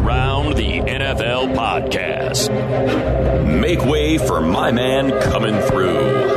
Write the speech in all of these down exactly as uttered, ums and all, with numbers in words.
Around the N F L podcast. Make way for my man coming through.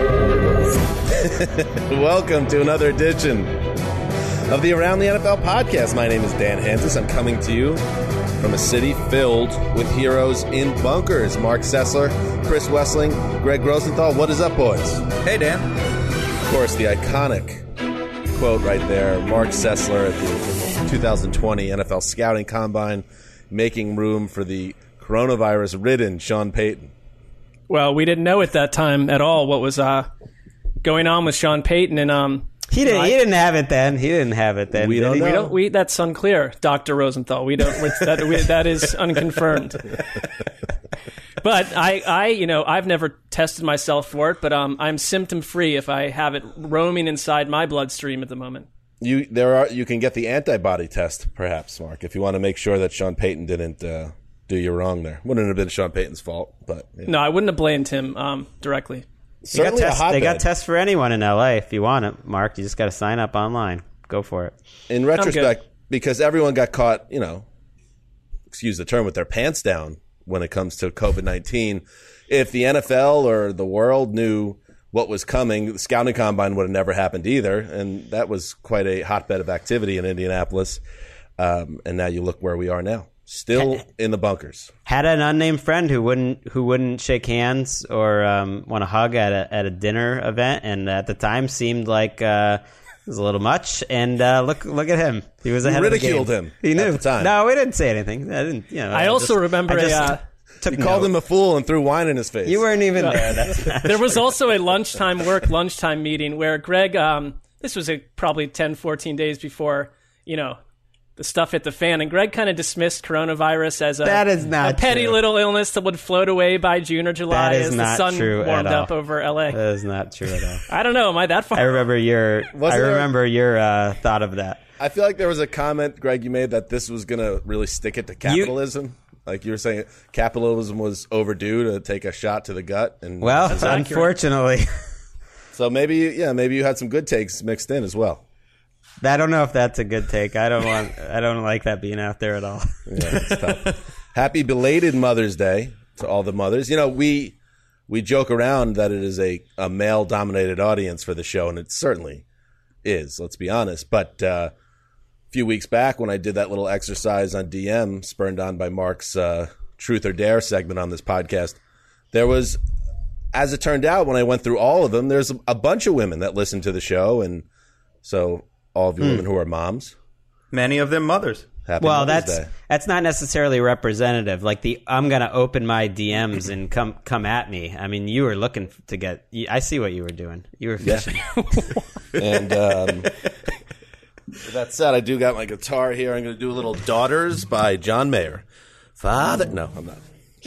Welcome to another edition of the Around the N F L podcast. My name is Dan Hansis. I'm coming to you from a city filled with heroes in bunkers. Mark Sessler, Chris Wessling, Greg Rosenthal. What is up, boys? Hey, Dan. Of course, the iconic quote right there, Mark Sessler at the two thousand twenty N F L Scouting Combine, making room for the coronavirus-ridden Sean Payton. Well, we didn't know at that time at all what was uh, going on with Sean Payton, and um, he didn't. He didn't have it then. He didn't have it then. We don't know. We don't. We that's unclear, Doctor Rosenthal. We don't. That we, that is unconfirmed. But I, I, you know, I've never tested myself for it, but um, I'm symptom-free if I have it roaming inside my bloodstream at the moment. You there are you can get the antibody test, perhaps, Mark, if you want to make sure that Sean Payton didn't uh, do you wrong there. Wouldn't have been Sean Payton's fault, but you know. No, I wouldn't have blamed him um, directly. Certainly they got, a tests, hotbed. they got tests for anyone in L A if you want it, Mark. You just got to sign up online. Go for it. In retrospect, because everyone got caught, you know, excuse the term, with their pants down when it comes to COVID nineteen. If the N F L or the world knew what was coming, the Scouting Combine would have never happened either, and that was quite a hotbed of activity in Indianapolis. Um, and now you look where we are now, still in the bunkers. Had an unnamed friend who wouldn't who wouldn't shake hands or um, want to hug at a at a dinner event, and at the time seemed like uh, it was a little much. And uh, look look at him; he was ahead You of the game. ridiculed him. He knew. at the time. No, we didn't say anything. I didn't. You know. I, I also just, remember I just a. Uh, took You called note. him a fool and threw wine in his face. You weren't even there. That's not There was also a lunchtime work lunchtime meeting where Greg, um, this was a, probably ten, fourteen days before, you know, the stuff hit the fan, and Greg kind of dismissed coronavirus as a, That is not a petty true. little illness that would float away by June or July That is as the not sun true warmed at all. up over L A. That is not true at all. I don't know. Am I that far? I remember your. Was I there- remember your uh, thought of that. I feel like there was a comment, Greg, you made that this was going to really stick it to capitalism. Like you were saying, capitalism was overdue to take a shot to the gut. And Well, This is accurate. unfortunately, so maybe, yeah, maybe you had some good takes mixed in as well. I don't know if that's a good take. I don't want. I don't like that being out there at all. Yeah, it's tough. Happy belated Mother's Day to all the mothers. You know, we we joke around that it is a, a male-dominated audience for the show, and it certainly is, let's be honest. But uh, a few weeks back when I did that little exercise on D M, spurned on by Mark's uh, Truth or Dare segment on this podcast, there was, as it turned out, when I went through all of them, there's a bunch of women that listen to the show, and so all of you women who are moms, Many of them mothers. happy Well, Mother's that's Day. that's not necessarily representative. Like the I'm gonna open my D Ms and come come at me. I mean, you were looking to get. I see what you were doing. You were fishing. And um, with that said, I do got my guitar here. I'm going to do a little "Daughters" by John Mayer. Father, no, I'm not.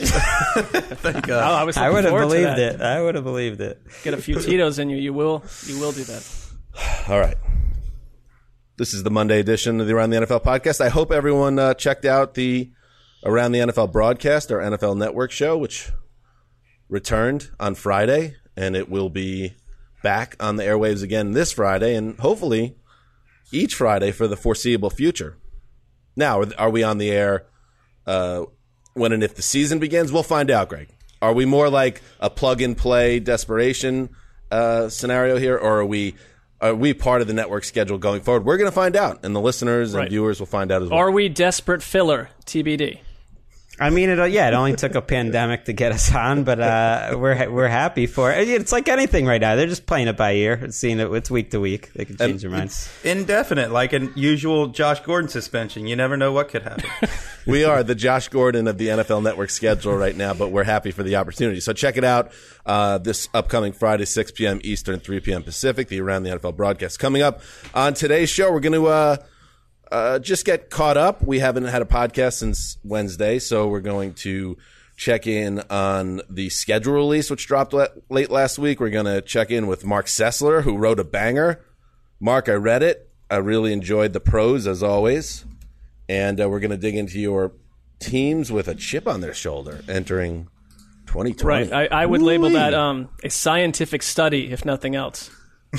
Thank Oh, God. I was I looking would have forward to believed that. it. I would have believed it. Get a few Tito's in you. You will. You will do that. All right. This is the Monday edition of the Around the N F L podcast. I hope everyone uh, checked out the Around the N F L broadcast, our N F L Network show, which returned on Friday, and it will be back on the airwaves again this Friday, and hopefully each Friday for the foreseeable future. Now, are, are we on the air uh, when and if the season begins? We'll find out, Greg. Are we more like a plug-and-play desperation uh, scenario here, or are we are we part of the network schedule going forward? We're going to find out, and the listeners and Right. viewers will find out as well. Are we desperate filler? T B D. I mean, it, yeah, it only took a pandemic to get us on, but uh, we're we're happy for it. It's like anything right now; they're just playing it by ear. It's seeing it. It's week to week. They can change their minds. Indefinite, like a usual Josh Gordon suspension. You never know what could happen. We are the Josh Gordon of the N F L Network schedule right now, but we're happy for the opportunity. So check it out uh, this upcoming Friday, six p.m. Eastern, three p.m. Pacific, the Around the N F L broadcast. Coming up on today's show, we're going to uh, uh, just get caught up. We haven't had a podcast since Wednesday, so we're going to check in on the schedule release, which dropped le- late last week. We're going to check in with Mark Sessler, who wrote a banger. Mark, I read it. I really enjoyed the prose, as always. And uh, we're going to dig into your teams with a chip on their shoulder entering twenty twenty. Right. I, I would label that um, a scientific study, if nothing else.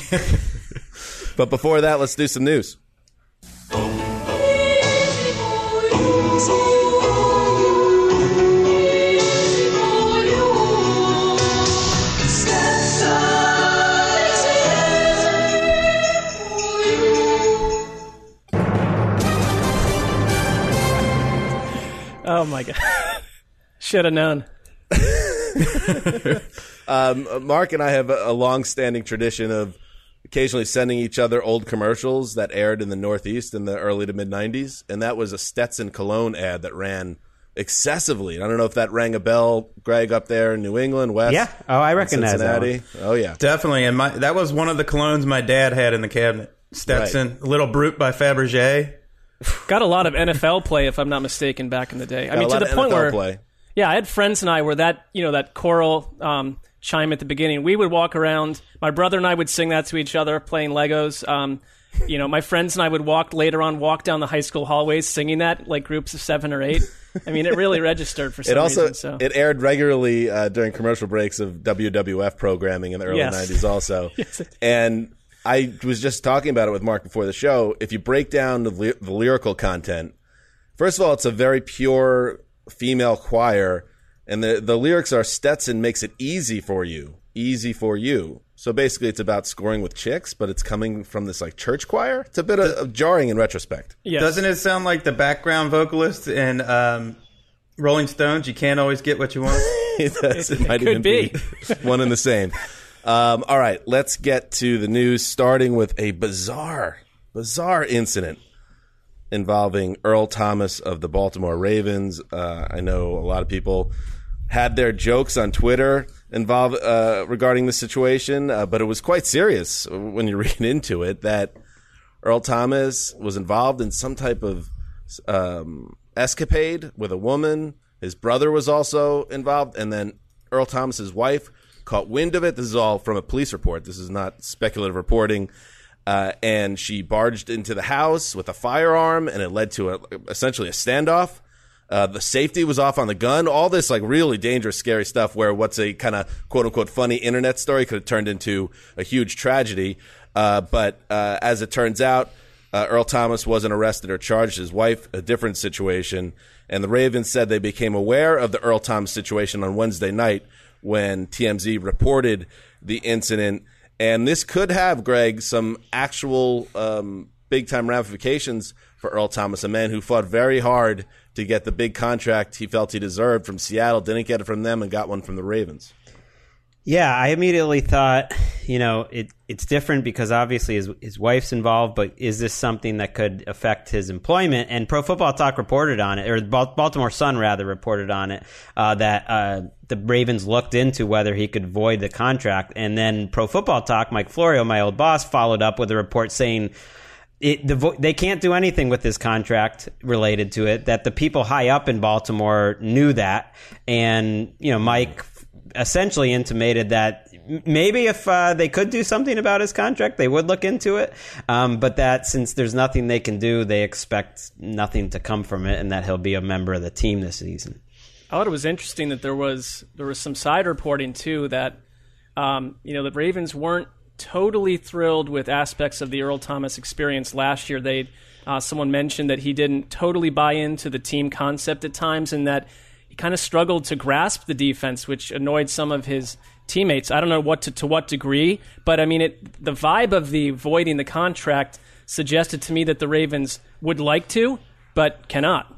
But before that, let's do some news. Oh, my God. Should have known. um, Mark and I have a, a long-standing tradition of occasionally sending each other old commercials that aired in the Northeast in the early to mid-nineties, and that was a Stetson cologne ad that ran excessively. I don't know if that rang a bell, Greg, up there in New England, West. Yeah. Oh, I recognize that Cincinnati. Oh, yeah. Definitely. And my, that was one of the colognes my dad had in the cabinet. Stetson, right. Little Brute by Fabergé. Got a lot of N F L play, if I'm not mistaken, back in the day. I Got mean, to the point N F L where, play. yeah, I had friends and I where that, you know, that choral um, chime at the beginning. We would walk around. My brother and I would sing that to each other, playing Legos. Um, you know, my friends and I would walk later on, walk down the high school hallways singing that, like groups of seven or eight. I mean, it really registered for some it also, reason. So. It aired regularly uh, during commercial breaks of W W F programming in the early yes. nineties also. yes. And I was just talking about it with Mark before the show. If you break down the, ly- the lyrical content, first of all, it's a very pure female choir, and the, the lyrics are Stetson makes it easy for you, easy for you. So basically it's about scoring with chicks, but it's coming from this like church choir. It's a bit of, of jarring in retrospect. Yes. Doesn't it sound like the background vocalist in um, Rolling Stones? You can't always get what you want. it, does. it, it might could even be. be one and the same. Um, all right, let's get to the news, starting with a bizarre, bizarre incident involving Earl Thomas of the Baltimore Ravens. Uh, I know a lot of people had their jokes on Twitter involved uh, regarding the situation, uh, but it was quite serious when you read into it that Earl Thomas was involved in some type of um, escapade with a woman. His brother was also involved, and then Earl Thomas's wife caught wind of it. This is all from a police report. This is not speculative reporting. Uh, and she barged into the house with a firearm, and it led to a, essentially a standoff. Uh, the safety was off on the gun. All this like really dangerous, scary stuff where what's a kind of quote unquote funny internet story could have turned into a huge tragedy. Uh, but uh, as it turns out, uh, Earl Thomas wasn't arrested or charged. His wife, a different situation. And the Ravens said they became aware of the Earl Thomas situation on Wednesday night when T M Z reported the incident. And this could have, Greg, some actual um, big-time ramifications for Earl Thomas, a man who fought very hard to get the big contract he felt he deserved from Seattle, didn't get it from them, and got one from the Ravens. Yeah, I immediately thought, you know, it it's different because obviously his his wife's involved, but is this something that could affect his employment? And Pro Football Talk reported on it, or Baltimore Sun rather reported on it, uh, that uh, the Ravens looked into whether he could void the contract. And then Pro Football Talk, Mike Florio, my old boss, followed up with a report saying it, the vo- they can't do anything with this contract related to it, that the people high up in Baltimore knew that. And, you know, Mike essentially intimated that maybe if uh, they could do something about his contract, they would look into it. Um, but that since there's nothing they can do, they expect nothing to come from it, and that he'll be a member of the team this season. I thought it was interesting that there was there was some side reporting too that um, you know the Ravens weren't totally thrilled with aspects of the Earl Thomas experience last year. They uh, someone mentioned that he didn't totally buy into the team concept at times, and that he kind of struggled to grasp the defense, which annoyed some of his teammates. I don't know what to, to what degree, but I mean, it, the vibe of the voiding the contract suggested to me that the Ravens would like to, but cannot.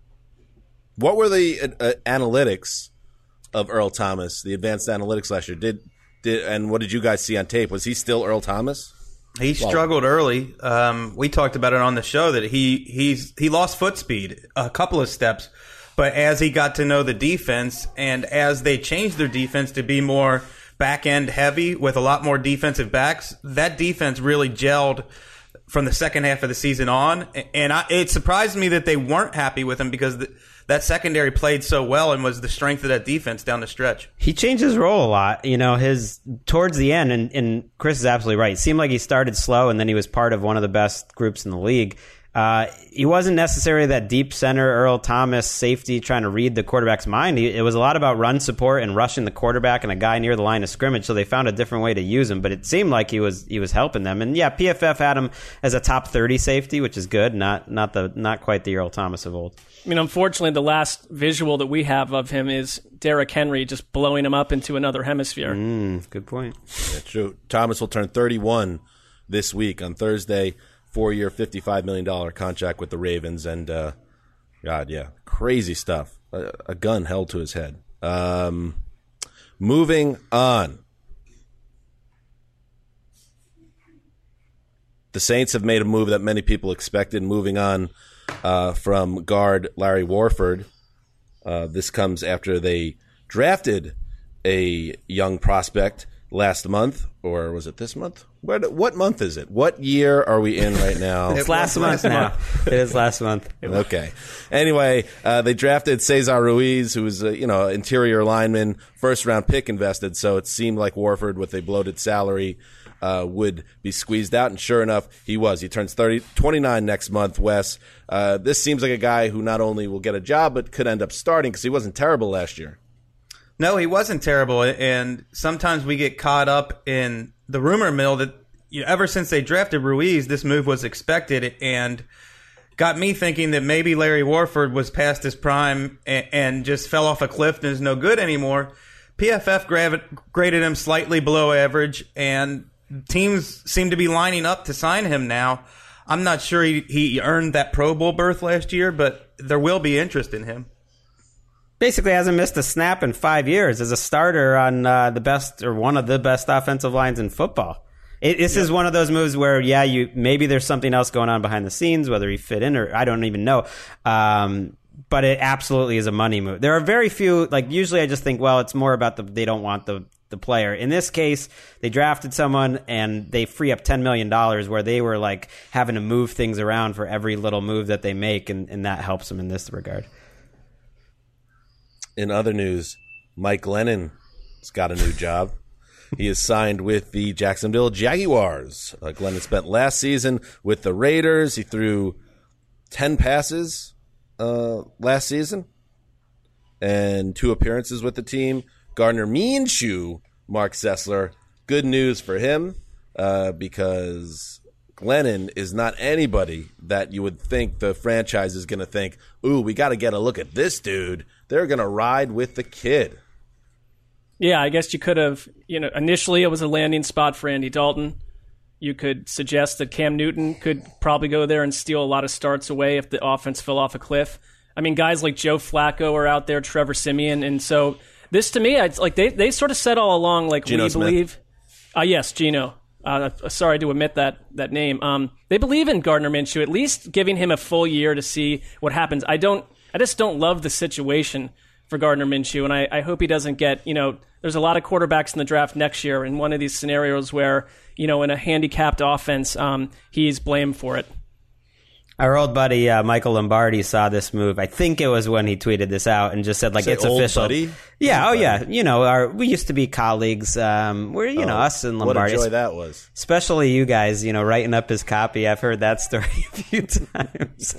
What were the uh, uh, analytics of Earl Thomas, the advanced analytics last year? Did did and what did you guys see on tape? Was he still Earl Thomas? He well, struggled early. Um, we talked about it on the show that he he's he lost foot speed a couple of steps. But as he got to know the defense, and as they changed their defense to be more back-end heavy with a lot more defensive backs, that defense really gelled from the second half of the season on. And I, it surprised me that they weren't happy with him because the, that secondary played so well and was the strength of that defense down the stretch. He changed his role a lot, you know, his towards the end, and, and Chris is absolutely right. It seemed like he started slow, and then he was part of one of the best groups in the league. Uh, he wasn't necessarily that deep center, Earl Thomas safety trying to read the quarterback's mind. He, it was a lot about run support and rushing the quarterback and a guy near the line of scrimmage. So they found a different way to use him, but it seemed like he was he was helping them. And yeah, P F F had him as a top thirty safety, which is good. Not not the not quite the Earl Thomas of old. I mean, unfortunately, the last visual that we have of him is Derrick Henry just blowing him up into another hemisphere. Mm, good point. Yeah, true. Thomas will turn thirty-one this week on Thursday. Four-year, fifty-five million dollars contract with the Ravens, and uh, God, yeah. Crazy stuff. A, a gun held to his head. Um, moving on. The Saints have made a move that many people expected, moving on uh, from guard Larry Warford. Uh, this comes after they drafted a young prospect last month, or was it this month? What, what month is it? What year are we in right now? It's last month now. It is last month. Okay. Anyway, uh, they drafted Cesar Ruiz, who was a you know interior lineman, first round pick invested. So it seemed like Warford, with a bloated salary, uh, would be squeezed out, and sure enough, he was. He turns thirty, twenty-nine next month. Wes, uh, this seems like a guy who not only will get a job but could end up starting because he wasn't terrible last year. No, he wasn't terrible, and sometimes we get caught up in the rumor mill that you know, ever since they drafted Ruiz, this move was expected, and got me thinking that maybe Larry Warford was past his prime and, and just fell off a cliff and is no good anymore. P F F gravi- graded him slightly below average, and teams seem to be lining up to sign him now. I'm not sure he, he earned that Pro Bowl berth last year, but there will be interest in him. Basically hasn't missed a snap in five years as a starter on uh, the best or one of the best offensive lines in football. It, this yep. is one of those moves where, yeah, you maybe there's something else going on behind the scenes, whether he fit in or I don't even know. Um, but it absolutely is a money move. There are very few, like usually I just think, well, it's more about the they don't want the the player. In this case, they drafted someone and they free up ten million dollars where they were like having to move things around for every little move that they make, and, and that helps them in this regard. In other news, Mike Glennon has got a new job. He is signed with the Jacksonville Jaguars. Uh, Glennon spent last season with the Raiders. He threw ten passes uh, last season and two appearances with the team. Gardner Minshew, Mark Sessler, good news for him uh, because Glennon is not anybody that you would think the franchise is going to think, ooh, we got to get a look at this dude. They're going to ride with the kid. Yeah, I guess you could have, you know, initially it was a landing spot for Andy Dalton. You could suggest that Cam Newton could probably go there and steal a lot of starts away if the offense fell off a cliff. I mean, guys like Joe Flacco are out there, Trevor Siemian, and so this to me, it's like they, they sort of said all along, like Geno we Smith. believe. Uh, yes, Geno. Uh, sorry to omit that that name. Um, they believe in Gardner Minshew, at least giving him a full year to see what happens. I don't. I just don't love the situation for Gardner Minshew, and I, I hope he doesn't get, you know, there's a lot of quarterbacks in the draft next year in one of these scenarios where, you know, in a handicapped offense, um, he's blamed for it. Our old buddy uh, Michael Lombardi saw this move. I think it was when he tweeted this out and just said, like, Say it's old official. Buddy? Yeah, Old oh buddy. yeah. You know, our we used to be colleagues. Um, we're you know Oh, us and what a Lombardi. joy that was. Especially you guys, you know, writing up his copy. I've heard that story a few times.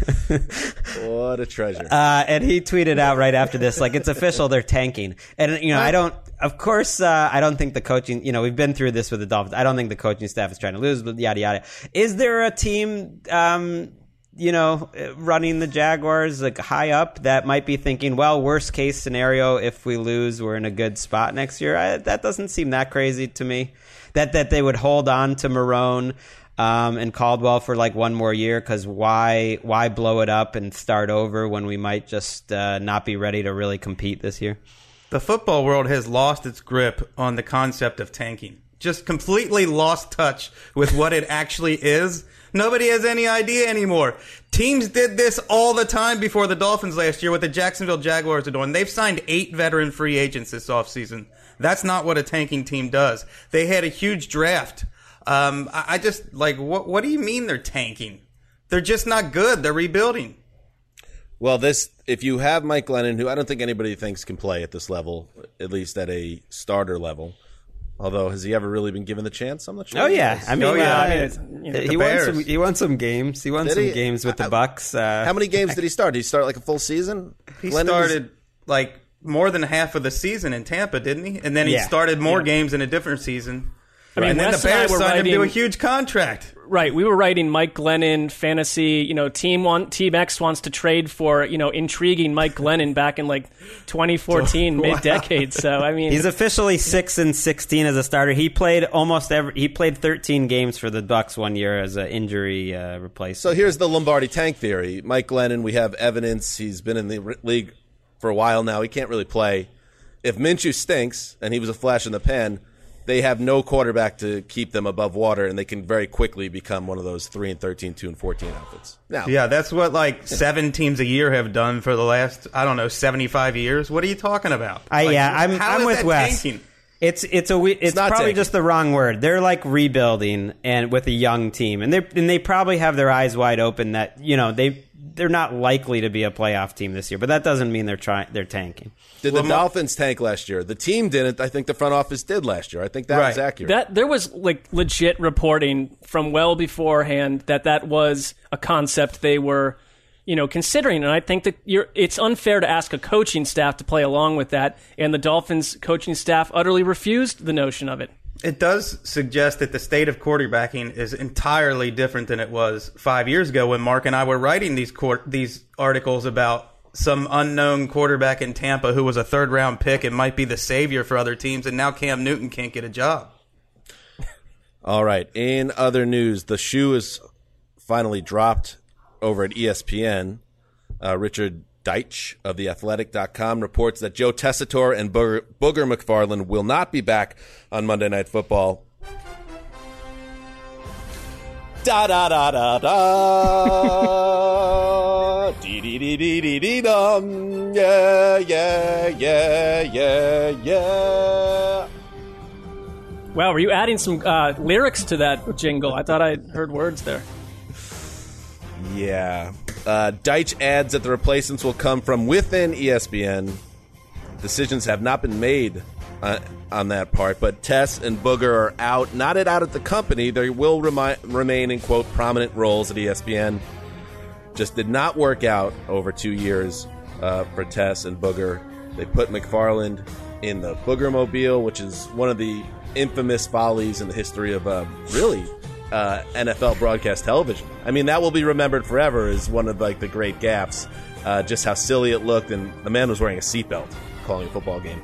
What a treasure. Uh, and he tweeted out right after this, like, it's official, they're tanking. And, you know, I don't, of course, uh, I don't think the coaching, you know, we've been through this with the Dolphins. I don't think the coaching staff is trying to lose, but yada, yada. Is there a team, um, you know, running the Jaguars, like, high up that might be thinking, well, worst case scenario, if we lose, we're in a good spot next year? I, that doesn't seem that crazy to me. That, that they would hold on to Marrone, Um, and Caldwell for like one more year, because why why blow it up and start over when we might just uh, not be ready to really compete this year? The football world has lost its grip on the concept of tanking. Just completely lost touch with what it actually is. Nobody has any idea anymore. Teams did this all the time before the Dolphins last year, what the Jacksonville Jaguars are doing. They've signed eight veteran free agents this offseason. That's not what a tanking team does. They had a huge draft. Um, I, I just, like, what What do you mean they're tanking? They're just not good. They're rebuilding. Well, this if you have Mike Glennon, who I don't think anybody thinks can play at this level, at least at a starter level. Although, has he ever really been given the chance? I'm not sure. Oh yeah, I mean, Oh, yeah. uh, I mean, it's- you know, he the won Bears. some. He won some games. He won Did some he? games with the I- Bucks. Uh, How many games did he start? Did he start like a full season? He Glennon was- started, like, more than half of the season in Tampa, didn't he? And then he Yeah. started more Yeah. games in a different season. I mean, and then Wes the and I Bears were signed him to a writing- huge contract. right. We were writing Mike Glennon fantasy. You know, Team One, Team X wants to trade for you know intriguing Mike Glennon back in like twenty fourteen, wow. mid-decade. So I mean, he's officially six and sixteen as a starter. He played almost every. He played thirteen games for the Bucks one year as an injury uh, replacement. So here's the Lombardi tank theory. Mike Glennon, we have evidence. He's been in the r- league for a while now. He can't really play. If Minshew stinks and he was a flash in the pan, they have no quarterback to keep them above water, and they can very quickly become one of those three and thirteen, two and fourteen outfits. Now, yeah, that's what like seven teams a year have done for the last I don't know seventy-five years. What are you talking about? I, like, yeah, I'm how I'm is with that Wes. tanking? It's it's a we- it's, It's not probably tanking. just the wrong word. They're like rebuilding and with a young team, and they and they probably have their eyes wide open that you know they they're not likely to be a playoff team this year. But that doesn't mean they're trying they're tanking. Did the Dolphins tank last year? The team didn't. I think the front office did last year. I think that Right. was accurate. that there was like legit reporting from well beforehand that that was a concept they were, you know, considering. And I think that you're, it's unfair to ask a coaching staff to play along with that. And the Dolphins coaching staff utterly refused the notion of it. It does suggest that the state of quarterbacking is entirely different than it was five years ago when Mark and I were writing these court, these articles about some unknown quarterback in Tampa who was a third-round pick and might be the savior for other teams, and now Cam Newton can't get a job. All right. In other news, the shoe is finally dropped over at E S P N. Uh, Richard Deitch of the athletic dot com reports that Joe Tessitore and Booger, Booger McFarland will not be back on Monday Night Football. Da da da da da. Dee dee dee dee dee dee dum. Yeah, yeah, yeah, yeah, yeah. Wow, were you adding some uh, lyrics to that jingle? I thought I heard words there. Yeah. Uh, Deitch adds that the replacements will come from within E S P N. Decisions have not been made uh, on that part, but Tess and Booger are out, not at out at the company. They will remi- remain in, quote, prominent roles at E S P N. Just did not work out over two years uh, for Tess and Booger. They put McFarland in the Boogermobile, which is one of the infamous follies in the history of uh, really uh, N F L broadcast television. I mean, that will be remembered forever as one of like the great gaffes. Uh, just how silly it looked, and the man was wearing a seatbelt calling a football game.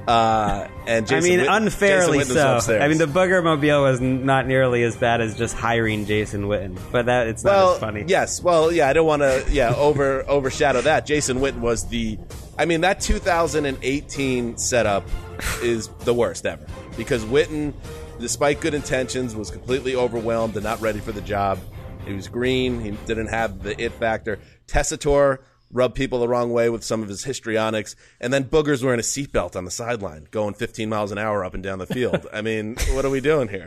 Uh, and Jason I mean, Witten, unfairly Jason Witten was so. upstairs. I mean, the Boogermobile was not nearly as bad as just hiring Jason Witten, but that it's not well, as funny. Yes, well, yeah, I don't want to, yeah, over overshadow that. Jason Witten was the, I mean, that two thousand eighteen setup is the worst ever because Witten, despite good intentions, was completely overwhelmed and not ready for the job. He was green. He didn't have the it factor. Tessitore rubbed people the wrong way with some of his histrionics, and then Booger's wearing a seatbelt on the sideline, going fifteen miles an hour up and down the field. I mean, what are we doing here?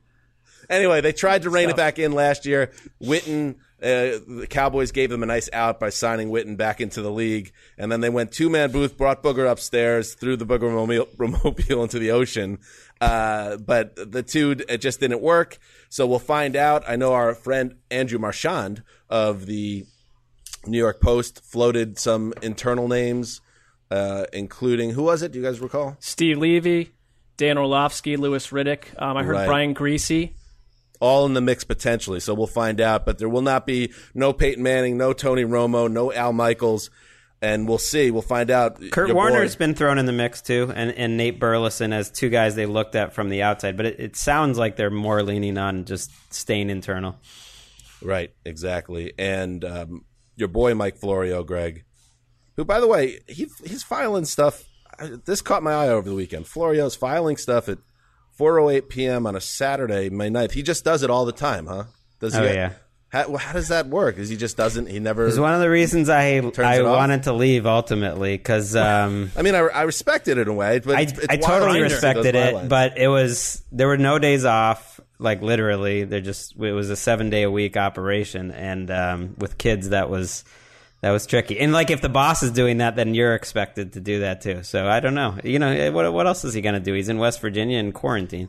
Anyway, they tried to rein it back in last year. Witten, uh, the Cowboys gave them a nice out by signing Witten back into the league, and then they went two-man booth, brought Booger upstairs, threw the Boogermobile into the ocean. Uh, but the two, it just didn't work. So we'll find out. I know our friend Andrew Marchand of the New York Post floated some internal names, uh, including, who was it? Do you guys recall? Steve Levy, Dan Orlovsky, Louis Riddick. Um, I heard Right. Brian Greasy. All in the mix potentially, so we'll find out. But there will not be no Peyton Manning, no Tony Romo, no Al Michaels, and we'll see. We'll find out. Kurt Your Warner's boy- been thrown in the mix too, and, and Nate Burleson as two guys they looked at from the outside. But it, it sounds like they're more leaning on just staying internal. Right, exactly. And um, your boy Mike Florio, Greg, who, by the way, he he's filing stuff. This caught my eye over the weekend. Florio's filing stuff at four oh eight p.m. on a Saturday, May ninth. He just does it all the time, huh? Does he? Oh, yeah. How, how does that work? Is he just doesn't? He never. It's one of the reasons I I it off? wanted to leave ultimately because um, I mean, I, I respected it in a way, but I, it's, it's I totally wild. respected Those it, bylines. but it was there were no days off. Like literally, they're just it was a seven day a week operation, and um, with kids that was that was tricky. And like if the boss is doing that, then you're expected to do that too. So I don't know. You know what? What else is he going to do? He's in West Virginia in quarantine.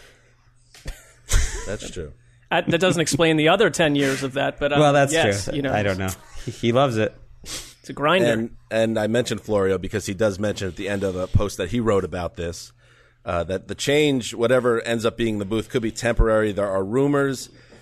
That's true. That that doesn't explain the other ten years of that, but um, Well, that's yes, true. You know, I don't know. He, he loves it. It's a grinder. And and I mentioned Florio because he does mention at the end of a post that he wrote about this uh, that the change, whatever ends up being the booth, could be temporary. There are rumors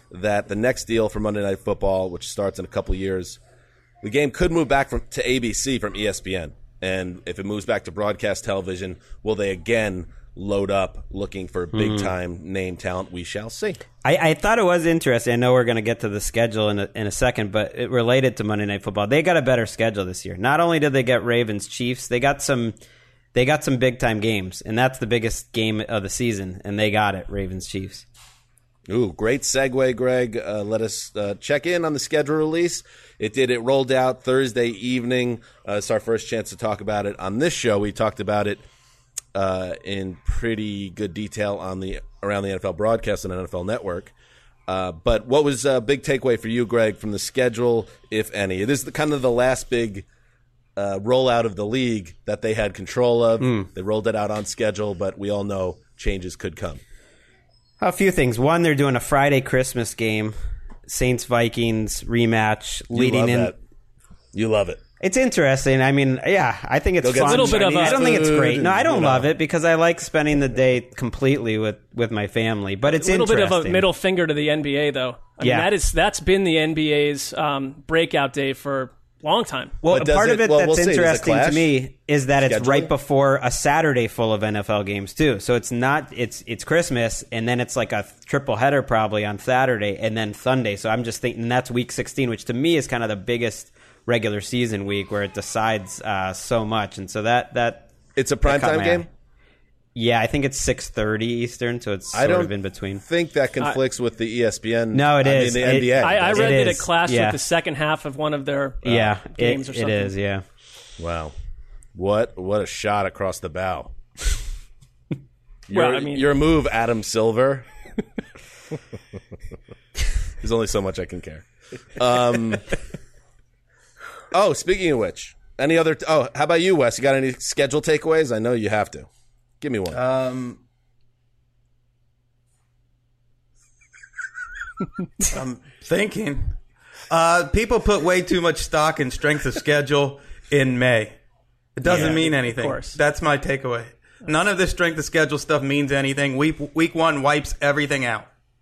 that the next deal for Monday Night Football, which starts in a couple years, the game could move back from, to A B C from E S P N. And if it moves back to broadcast television, will they again load up looking for big-time name talent? We shall see. I, I thought it was interesting. I know we're going to get to the schedule in a, in a second, but it related to Monday Night Football. They got a better schedule this year. Not only did they get Ravens Chiefs, they got some they got some big-time games, and that's the biggest game of the season, and they got it, Ravens Chiefs. Ooh, great segue, Greg. Uh, let us uh, check in on the schedule release. It did. It rolled out Thursday evening. Uh, it's our first chance to talk about it on this show. We talked about it uh, in pretty good detail on the around the N F L broadcast and N F L Network. Uh, but what was a big takeaway for you, Greg, from the schedule, if any? It is the, kind of the last big uh, rollout of the league that they had control of. Mm. They rolled it out on schedule, but we all know changes could come. A few things. One, they're doing a Friday Christmas game, Saints Vikings rematch, leading you love in. That. You love it. It's interesting. I mean, yeah, I think it's fun. A little bit of a, I don't think it's great. No, I don't you know. love it because I like spending the day completely with, with my family. But it's a little interesting. bit of a middle finger to the N B A, though. I yeah, mean, that is that's been the N B A's um, breakout day for a long time. Well, part it, of it well, that's we'll see. interesting to me is that it's Scheduling? right before a Saturday full of N F L games too. So it's not it's it's Christmas and then it's like a triple header probably on Saturday and then Sunday. So I'm just thinking that's week sixteen, which to me is kind of the biggest regular season week where it decides uh, so much. And so that that it's a primetime game. Eye. Yeah, I think it's six thirty Eastern, so it's sort I don't of in between. think that conflicts I, with the E S P N. No, it I is. Mean, the it, N B A. I, I read it that is. it clashed yeah. with the second half of one of their uh, yeah, games it, or something. It is, yeah. Wow. What what a shot across the bow. Well, your, I mean, your move, Adam Silver. There's only so much I can care. Um, oh, speaking of which, any other? T- oh, how about you, Wes? You got any schedule takeaways? I know you have to. Give me one. Um, I'm thinking. Uh, people put way too much stock in strength of schedule in May. It doesn't Yeah, mean of anything. course. That's my takeaway. None of this strength of schedule stuff means anything. Week week one wipes everything out.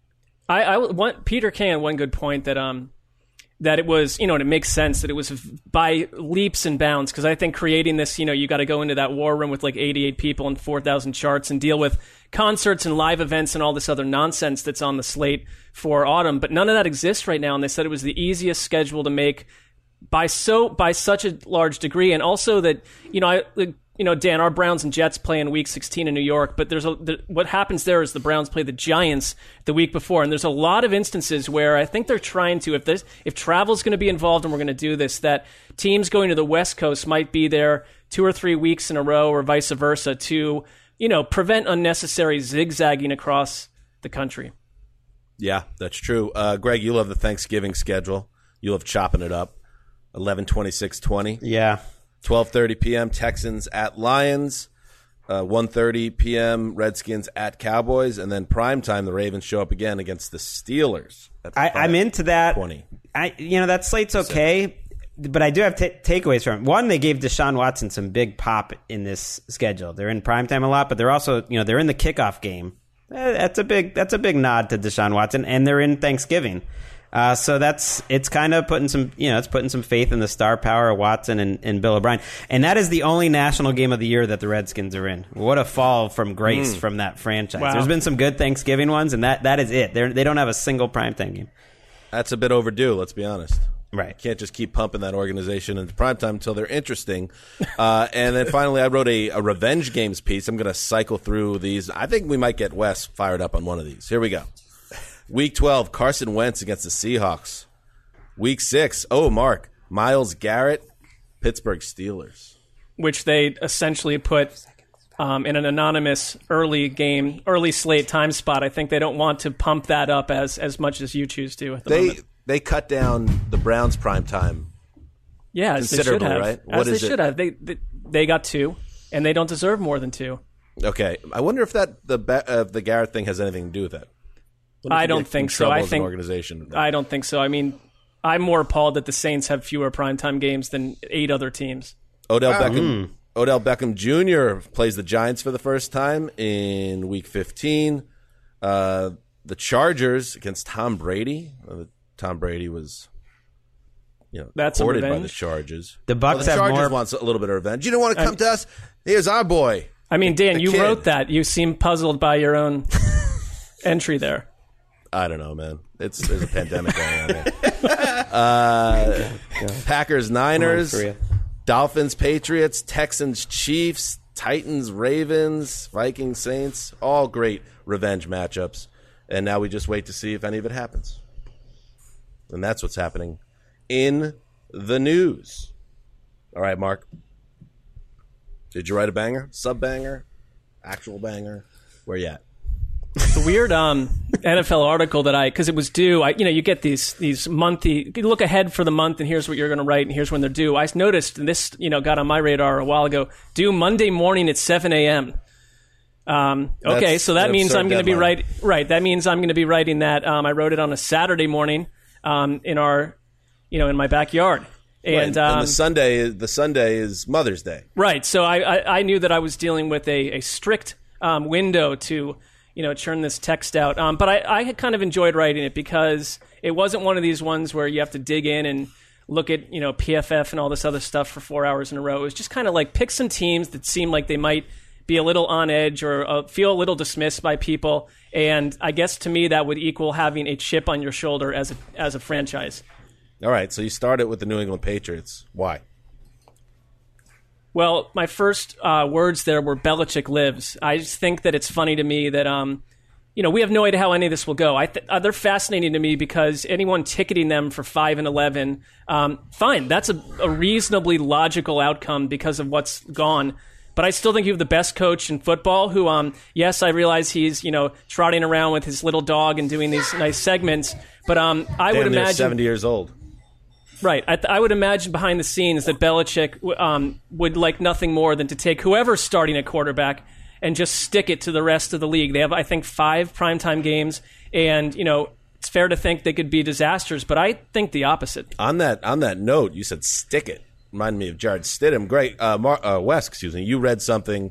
I, I want Peter Kay had one good point that um that it was, you know, and it makes sense that it was by leaps and bounds, because I think creating this, you know, you got to go into that war room with like eighty-eight people and four thousand charts and deal with concerts and live events and all this other nonsense that's on the slate for autumn. But none of that exists right now, and they said it was the easiest schedule to make by so by such a large degree, and also that, you know, I. You know, Dan, our Browns and Jets play in Week sixteen in New York, but there's a the, what happens there is the Browns play the Giants the week before, and there's a lot of instances where I think they're trying to, if there's if travel's going to be involved and we're going to do this, that teams going to the West Coast might be there two or three weeks in a row, or vice versa, to, you know, prevent unnecessary zigzagging across the country. Yeah, that's true. Uh, Greg, you love the Thanksgiving schedule. You love chopping it up. eleven twenty-six twenty Yeah. twelve thirty p.m. Texans at Lions, uh, one thirty p.m. Redskins at Cowboys, and then primetime the Ravens show up again against the Steelers. At I, I'm into that. twenty I you know that slate's okay, but I do have t- takeaways from it. One, they gave Deshaun Watson some big pop in this schedule. They're in primetime a lot, but they're also, you know, they're in the kickoff game. Eh, That's a big that's a big nod to Deshaun Watson, and they're in Thanksgiving. Uh, so that's it's kind of putting some you know it's putting some faith in the star power of Watson and, and Bill O'Brien, and that is the only national game of the year that the Redskins are in. What a fall from grace mm. from that franchise. Wow. There's been some good Thanksgiving ones, and that, that is it. They they don't have a single primetime game. That's a bit overdue, let's be honest. Right. Can't just keep pumping that organization into primetime until they're interesting. Uh, and then finally, I wrote a, a revenge games piece. I'm going to cycle through these. I think we might get Wes fired up on one of these. Here we go. Week twelve, Carson Wentz against the Seahawks. Week six, oh, Mark, Myles Garrett, Pittsburgh Steelers. Which they essentially put um, in an anonymous early game, early slate time spot. I think they don't want to pump that up as, as much as you choose to at the They moment. they cut down the Browns' prime time. Yeah, as they should considerably, have. right? As What they is it? should have. They, they they got two, and they don't deserve more than two. Okay, I wonder if that the uh, the Garrett thing has anything to do with that. Wonder if I you don't get in think so. trouble I as an think organization. I don't think so. I mean, I'm more appalled that the Saints have fewer primetime games than eight other teams. Odell Beckham Odell Beckham Junior plays the Giants for the first time in Week fifteen. Uh, the Chargers against Tom Brady. Uh, Tom Brady was, you know, That's a courted by the revenge? Chargers. The Bucs well, the have Chargers more- wants a little bit of revenge. You don't want to come to us? Here's our boy. I mean, Dan, the you kid. wrote that. You seem puzzled by your own entry there. I don't know, man. It's there's a pandemic going on here. Uh, Packers, Niners, Come on, Korea. Dolphins, Patriots, Texans, Chiefs, Titans, Ravens, Vikings, Saints. All great revenge matchups. And now we just wait to see if any of it happens. And that's what's happening in the news. All right, Mark. Did you write a banger? Sub-banger? Actual banger? Where you at? The weird um, N F L article that I, because it was due, I, you know, you get these these monthly, you look ahead for the month and here's what you're going to write and here's when they're due. I noticed, and this, you know, got on my radar a while ago, due Monday morning at seven a.m. Um, okay, That's so that an means absurd I'm going to be deadline. right. Right, that means I'm going to be writing that. Um, I wrote it on a Saturday morning um, in our, you know, in my backyard. And, Right. um, and the Sunday is the Sunday is Mother's Day. Right. So I, I, I knew that I was dealing with a, a strict um, window to, you know, churn this text out. Um, but I, I had kind of enjoyed writing it because it wasn't one of these ones where you have to dig in and look at, you know, P F F and all this other stuff for four hours in a row. It was just kind of like pick some teams that seem like they might be a little on edge or uh, feel a little dismissed by people. And I guess to me that would equal having a chip on your shoulder as a, as a franchise. All right, so you started with the New England Patriots. Why? Well, my first uh, words there were Belichick lives. I just think that it's funny to me that, um, you know, we have no idea how any of this will go. I th- uh, they're fascinating to me because anyone ticketing them for five and eleven, um, fine, that's a, a reasonably logical outcome because of what's gone. But I still think you have the best coach in football who, um, yes, I realize he's, you know, trotting around with his little dog and doing these nice segments. But um, I Damn, would they're imagine... seventy years old. Right. I, th- I would imagine behind the scenes that Belichick um, would like nothing more than to take whoever's starting at quarterback and just stick it to the rest of the league. They have, I think, five primetime games, and, you know, it's fair to think they could be disasters, but I think the opposite. On that on that note, you said stick it. Reminded me of Jared Stidham. Great. Uh, Mar- uh, Wes, excuse me. You read something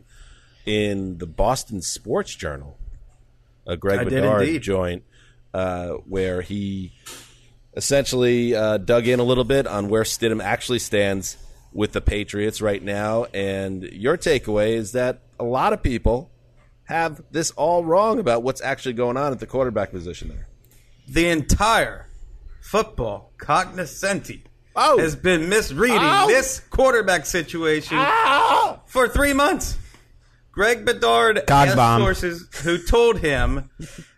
in the Boston Sports Journal, a Greg I did Bedard indeed. joint, uh, where he essentially uh, dug in a little bit on where Stidham actually stands with the Patriots right now. And your takeaway is that a lot of people have this all wrong about what's actually going on at the quarterback position there. The entire football cognoscenti Oh. has been misreading Ow. this quarterback situation Ah! for three months. Greg Bedard God has bomb. sources who told him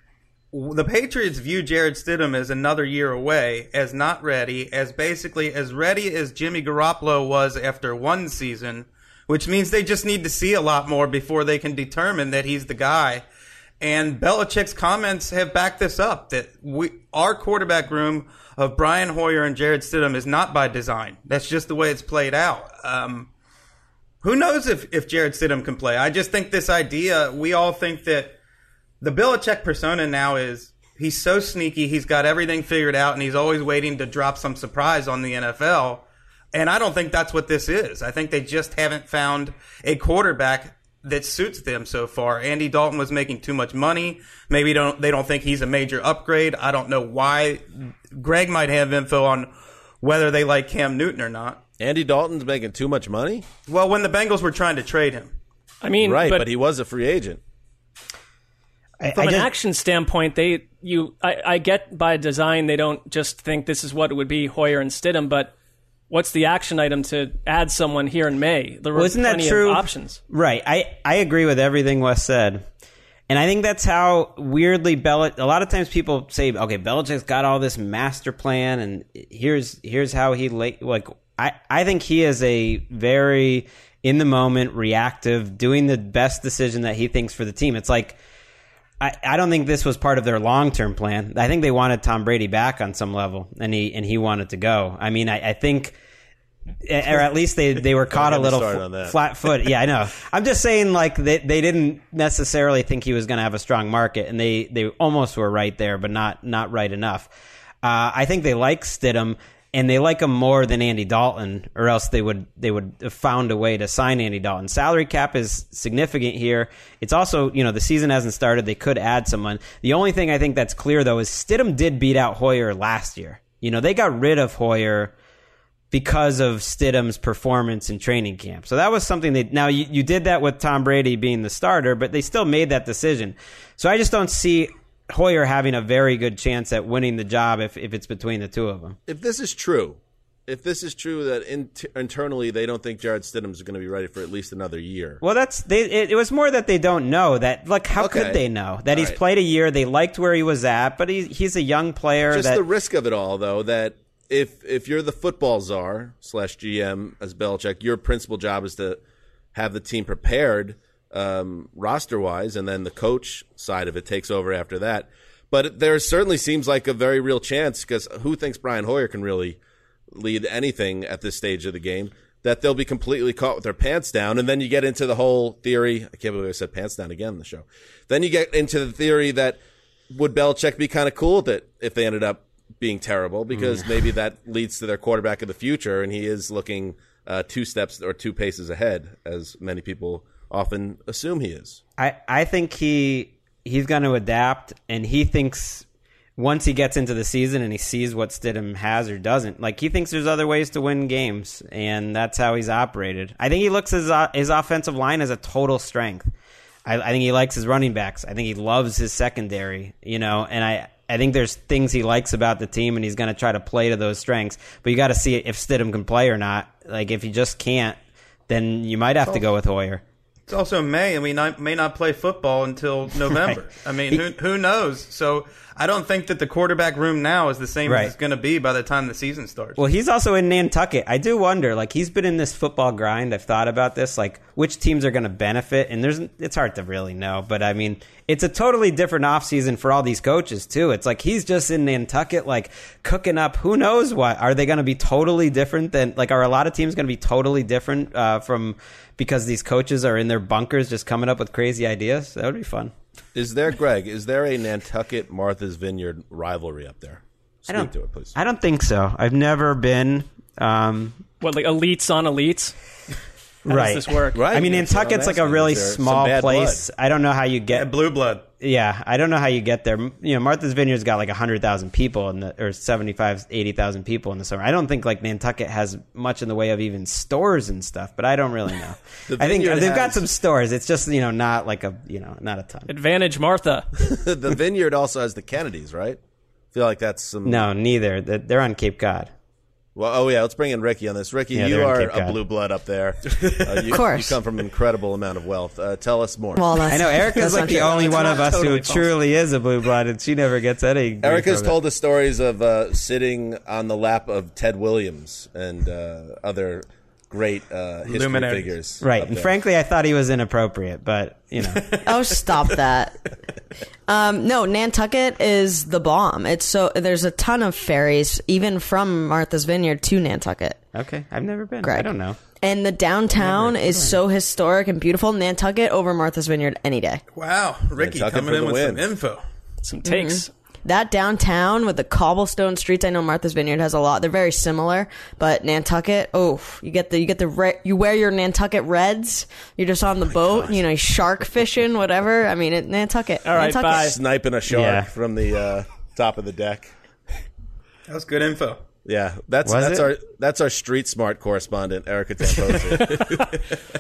the Patriots view Jared Stidham as another year away, as not ready, as basically as ready as Jimmy Garoppolo was after one season, which means they just need to see a lot more before they can determine that he's the guy. And Belichick's comments have backed this up, that we, our quarterback room of Brian Hoyer and Jared Stidham is not by design. That's just the way it's played out. Um, who knows if, if Jared Stidham can play? I just think this idea, we all think that the Belichick persona now is he's so sneaky, he's got everything figured out, and he's always waiting to drop some surprise on the N F L. And I don't think that's what this is. I think they just haven't found a quarterback that suits them so far. Andy Dalton was making too much money. Maybe don't they don't think he's a major upgrade. I don't know why. Greg might have info on whether they like Cam Newton or not. Andy Dalton's making too much money? Well, when the Bengals were trying to trade him. I mean, Right, but, but he was a free agent. I, from I an just- action standpoint, they you I, I get by design they don't just think this is what it would be Hoyer and Stidham, but what's the action item to add someone here in May? There were Well, isn't that plenty true? of options. Right. I, I agree with everything Wes said. And I think that's how weirdly Belich. A lot of times people say, okay, Belichick's got all this master plan, and here's here's how he la- like. I, I think he is a very in the moment, reactive, doing the best decision that he thinks for the team. It's like I, I don't think this was part of their long term plan. I think they wanted Tom Brady back on some level, and he and he wanted to go. I mean, I, I think. Or at least they, they were caught a get me little started on that. flat foot. Yeah, I know. I'm just saying, like, they, they didn't necessarily think he was going to have a strong market, and they, they almost were right there, but not not right enough. Uh, I think they like Stidham. and they like him more than Andy Dalton, or else they would they would have found a way to sign Andy Dalton. Salary cap is significant here. It's also, you know, the season hasn't started. They could add someone. The only thing I think that's clear, though, is Stidham did beat out Hoyer last year. You know, they got rid of Hoyer because of Stidham's performance in training camp. So that was something they... Now, you, you did that with Tom Brady being the starter, but they still made that decision. So I just don't see Hoyer having a very good chance at winning the job if, if it's between the two of them. If this is true, if this is true that in, internally they don't think Jarrett Stidham is going to be ready for at least another year. Well, that's they. It, it was more that they don't know that. Like, how Okay. could they know that All he's right. played a year? They liked where he was at, but he, he's a young player. Just that, the risk of it all, though, that if if you're the football czar slash G M as Belichick, your principal job is to have the team prepared um, roster-wise, and then the coach side of it takes over after that. But there certainly seems like a very real chance, because who thinks Brian Hoyer can really lead anything at this stage of the game, that they'll be completely caught with their pants down. And then you get into the whole theory. I can't believe I said pants down again in the show. Then you get into the theory that would Belichick be kind of cool with it if they ended up being terrible, because mm. maybe that leads to their quarterback of the future, and he is looking uh, two steps or two paces ahead, as many people often assume he is. I, I think he he's going to adapt, and he thinks once he gets into the season and he sees what Stidham has or doesn't, like, he thinks there's other ways to win games, and that's how he's operated. I think he looks at his, uh, his offensive line as a total strength. I, I think he likes his running backs. I think he loves his secondary, you know, and I, I think there's things he likes about the team, and he's going to try to play to those strengths. But you got to see if Stidham can play or not. Like, if he just can't, then you might have to go with Hoyer. It's also May, and we not, may not play football until November. Right. I mean, who, who knows? So I don't think that the quarterback room now is the same Right. as it's going to be by the time the season starts. Well, he's also in Nantucket. I do wonder, like, he's been in this football grind. I've thought about this, like, which teams are going to benefit, and there's it's hard to really know. But, I mean, it's a totally different offseason for all these coaches, too. It's like he's just in Nantucket, like, cooking up who knows what. Are they going to be totally different than, like, are a lot of teams going to be totally different uh, from because these coaches are in their bunkers just coming up with crazy ideas? That would be fun. Is there, Greg, is there a Nantucket Martha's Vineyard rivalry up there? Speak I don't, to it, please. I don't think so. I've never been. Um, What, like elites on elites? How right. does this work? Right. I mean, That's what Nantucket's I'm like a asking. really Is there some small bad place. I don't know how you Yeah, get. blue blood. Yeah, I don't know how you get there. You know, Martha's Vineyard's got like one hundred thousand people in the, or seventy-five, eighty thousand people in the summer. I don't think like Nantucket has much in the way of even stores and stuff, but I don't really know. I think vineyard they've got has- some stores. It's just, you know, not like a, you know, not a ton. Advantage Martha. The Vineyard also has the Kennedys, right? I feel like that's some... No, neither. They're they're on Cape Cod. Well, oh yeah, let's bring in Ricky on this. Ricky, Yeah, you they're in are Cape a Cod. blue blood up there. Uh, you, Of course. You come from an incredible amount of wealth. Uh, tell us more. Well, that's, I know Erica's that's like not the true. only It's one of not us totally who false. truly is a blue blood, and she never gets any. grief Erica's from it. told us stories of uh, sitting on the lap of Ted Williams and uh, other great uh, history Luminaries. figures. Right, up and there. frankly, I thought he was inappropriate, but you know, Oh, stop that. Um, no, Nantucket is the bomb. It's so there's a ton of ferries, even from Martha's Vineyard to Nantucket. okay, I've never been. Greg. I don't know. And the downtown is so historic and beautiful. Nantucket over Martha's Vineyard any day. Wow, Ricky Nantucket coming for in the with win. some info. Some takes. That downtown with the cobblestone streets, I know Martha's Vineyard has a lot. They're very similar, but Nantucket, oh, you get the you get the re- you wear your Nantucket Reds. You're just on the boat, you know, shark fishing, whatever. I mean, it, Nantucket. All right, Nantucket. bye. Sniping a shark Yeah. from the uh, top of the deck. That was good info. Yeah, that's Was that's it? our that's our street smart correspondent, Erica Tamposi.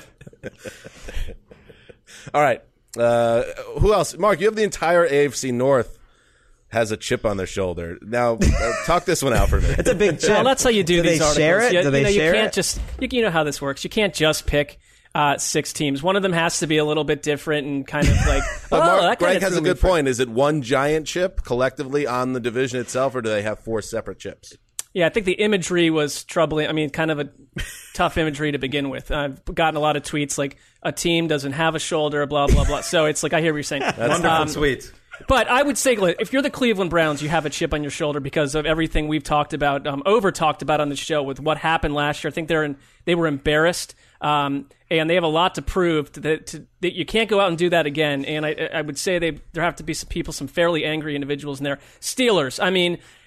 All right, uh, who else? Mark, you have the entire A F C North has a chip on their shoulder. Now, uh, talk this one out for me. It's a big chip. Well, that's how you do, do these they articles. share it? You, do they you know, share you can't it? just you, you know how this works. You can't just pick uh, six teams. One of them has to be a little bit different and kind of like. But oh, Mark, that Greg kinda has threw a me good for- point. Is it one giant chip collectively on the division itself, or do they have four separate chips? Yeah, I think the imagery was troubling. I mean, kind of a tough imagery to begin with. I've gotten a lot of tweets like a team doesn't have a shoulder, blah blah blah. So it's like I hear what you're saying. Wonderful Um, tweets. But I would say, like, if you're the Cleveland Browns, you have a chip on your shoulder because of everything we've talked about, um, over talked about on the show with what happened last year. I think they're in, they were embarrassed, um, and they have a lot to prove to, that, to, that you can't go out and do that again. And I, I would say they there have to be some people, some fairly angry individuals in there. Steelers, I mean,